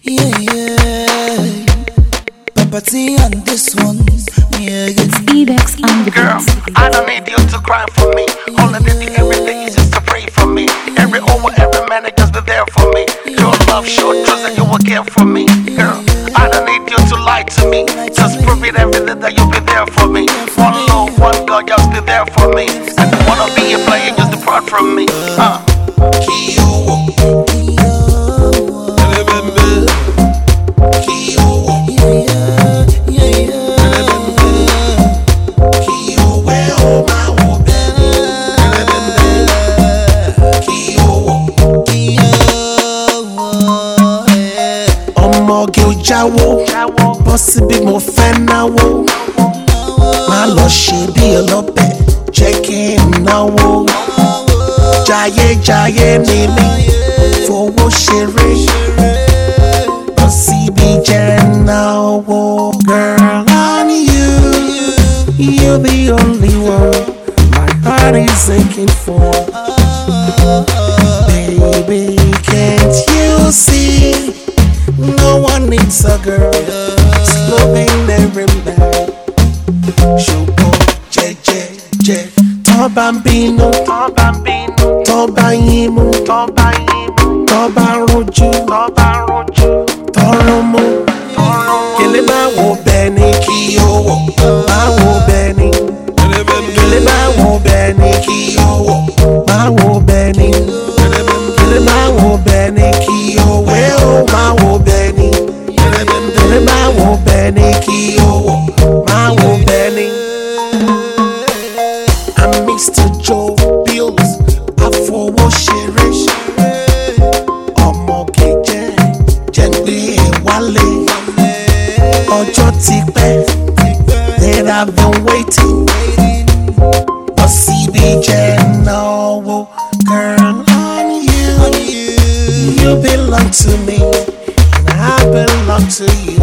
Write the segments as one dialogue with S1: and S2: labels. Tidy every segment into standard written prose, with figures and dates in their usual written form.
S1: Yeah, yeah. Papa T on this one. Yeah,
S2: It's Evex on the
S3: Girl,
S2: beat.
S3: I don't need you to cry for me. All I need every day is just to pray for me. Every man just be there for me. Your love showed trust that you will care for me. Girl, I don't need you to lie to me. Just prove it every day that you'll be there for me. One love, one God, just be there for me. And you wanna be a player, just depart from me.
S1: Jáwó, bọ́sí bí mo fẹ́ náwó. Má lọ ṣe bí ọlọ́bẹ̀, jẹ́ kí n náwó. Jayé ni mí, fowó ṣeré. Bọ́sí bí jẹ́ náwó. Girl, on you, you're the only one my heart is aching for. Baby, can't you see? No one needs a girl who's loving every man. Ṣùgbọ́n jẹ́jẹ́jẹ́ tó bá ń bínú, tó bá yín mú, tó bá rojú, tó rún mú. Kèlè máa wo bẹ́ẹ̀ ni kí o wọ̀, máa wo bẹ́ẹ̀ ni. Kèlè máa wo bẹ́ẹ̀ ni kí o wọ̀, máa wo bẹ́ẹ̀ ni. Kèlè máa wo bẹ́ẹ̀ ni kí o wẹ̀ o, máa wo bẹ́ẹ̀ ni. Kèlè máa wo bẹ́ẹ̀ ni kí o wọ̀, máa wo bẹ́ẹ̀ ni. I'm Mr. Joe Bills, àfọwọ́ṣeré. Ọmọge jẹ́ gbé wálé. Ọjọ́ ti pẹ́ that I've been waiting. Bọ́sí bí jẹ́ náwó. Girl, on you, you belong to me, and I belong to you.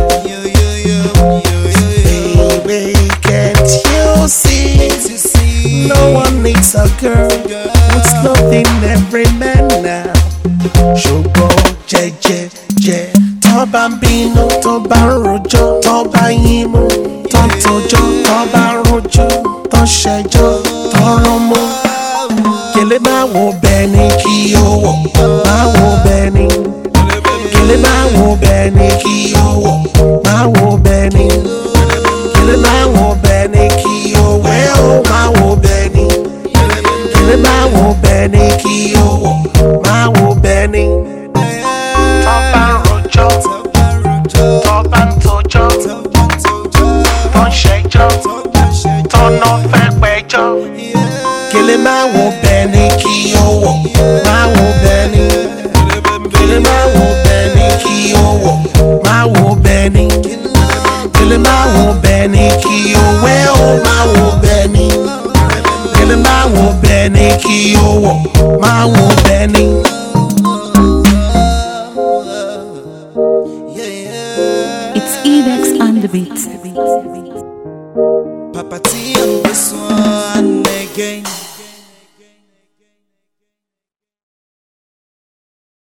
S1: Baby, can't you see? No one needs a girl who's loving every man now. Ṣùgbọ́n jẹ́jẹ́jẹ́ tó bá ń bínú, tó bá ń rojọ́, tó bá yín mú, tó ń tojọ́, tó bá ń rojú, tó ń ṣẹjọ́, tó ń rún mú. Kèlè máa wo bẹ́ẹ̀ ni kí o wọ̀, máa wo bẹ́ẹ̀ ni. Kèlè máa wo bẹ́ẹ̀ ni kí o wọ̀, máa wo bẹ́ẹ̀ ni. Kèlè máa wo bẹ́ẹ̀ ni kí o wẹ̀ o, máa wo bẹ́ẹ̀ ni. Kèlè máa wo bẹ́ẹ̀ ni kí o wọ̀, máa wo bẹ́ẹ̀ ni.
S3: Tó bá ń rojọ́, tó bá ń tojọ́, tó ń ṣẹjọ́, tó ná fẹ́ pẹ́jọ́.
S1: Kèlè máa wo bẹ́ẹ̀ ni kí o wọ̀, máa wo bẹ́ẹ̀ ni. Kèlè máa wo bẹ́ẹ̀ ni kí o wọ̀, máa wo bẹ́ẹ̀ ni. Kèlè máa wo bẹ́ẹ̀ ni kí o wẹ̀ o, máa wo bẹ́ẹ̀ ni. Kèlè máa wo bẹ́ẹ̀ ni kí o wọ̀, máa wo bẹ́ẹ̀ ni.
S2: It's Evex on the beat.
S1: Papa T on this one again.